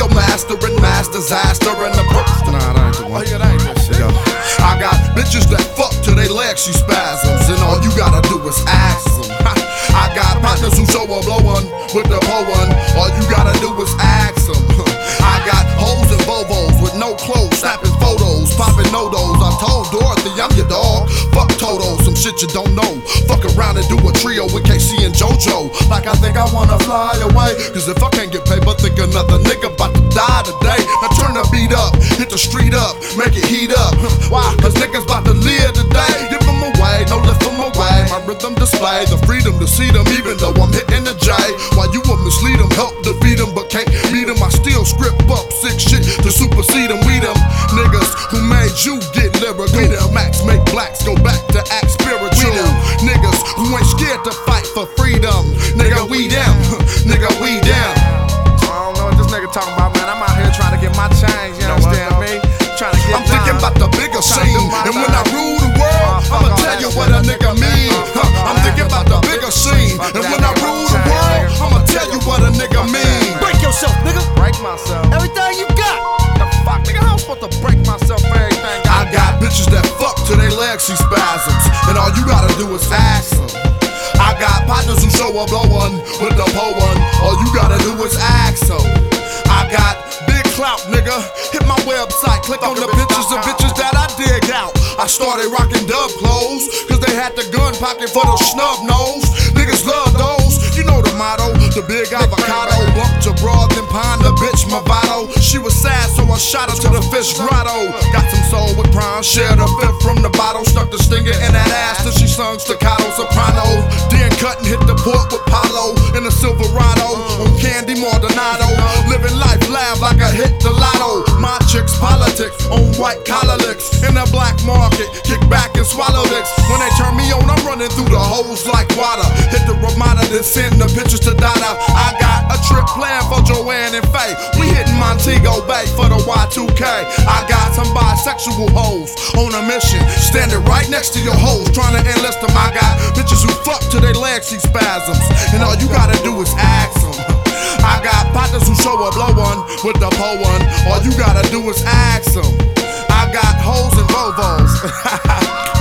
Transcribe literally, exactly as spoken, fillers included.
your master and mass disaster and the first. Nah, that ain't the one. Oh, yeah, that ain't that shit. Yo. I got bitches that fuck till they legs she spasms, and all you gotta do is ask them. I got partners who show a blow one with the po one. All you gotta do is ask them. I got hoes and Vovos with no clothes, snapping photos, popping no-dos. I told Dorothy I'm your dog. Fuck Toto, some shit you don't know. Fuck around and do a trio with K C and JoJo. Like I think I wanna fly away, cause if I can't get paid, but think another nigga about to die today. Now turn the beat up, hit the street up, make it heat up. Why? Cause niggas about to live today. Give them away, no lift them away. My rhythm display the freedom to see them, even though I'm hitting the J. While you will mislead them, help defeat them, but can't meet them. I still script up sick shit to supersede them. We them niggas who made you get lyrical. We them Max make blacks go back to act spiritual. We them niggas who ain't scared to fight for freedom. Nigga, we them. Nigga, we them. I don't know what this nigga talking about, man. I'm out here trying to get my change, you understand me? Trying to get I'm thinking about the bigger scene, and when I rule the world, I'ma tell you what a nigga mean. Huh, I'm thinking about the bigger scene, and when I rule the world, I'ma tell you what a nigga mean. Break yourself, nigga. Break myself. Everything you got. The fuck, nigga? How I'm supposed to break myself for everything? I got bitches that fuck till they legs see spasms, and all you gotta do is ask them. I got partners who show a blow one with the po one. All you gotta do is ask them. I got big clout, nigga. Hit my website, click on the pictures of bitches that I dig out. I started rocking dub clothes, cause they had the gun pocket for the snub nose. Niggas love those, you know the motto. The big avocado, bump to broad, then pond the bitch Movado. She was sad, so I shot her to the fish grotto. Got some soul with prime, shared a fifth from the bottle. Stuck the stinger in that ass till she sung staccato soprano. Then cut and hit the port with Palo in a Silverado. On Candy Maldonado, living life laugh like I hit the lotto. My chicks politics on white collar licks. In the black market, kick back and swallow dicks. When they turn me on, I'm running through the holes like water. Hit the Ramada, then send the pictures to Dada. I got a trip planned for Joanne and Faye. We hitting Montego Bay for the Y two K. I got some bisexual hoes on a mission, standing right next to your hoes, trying to enlist them. I got bitches who fuck till they legs see spasms, and all you gotta do is ask them. I got partners who show a blow one with the po one. All you gotta do is ask them. I got hoes and Vovos.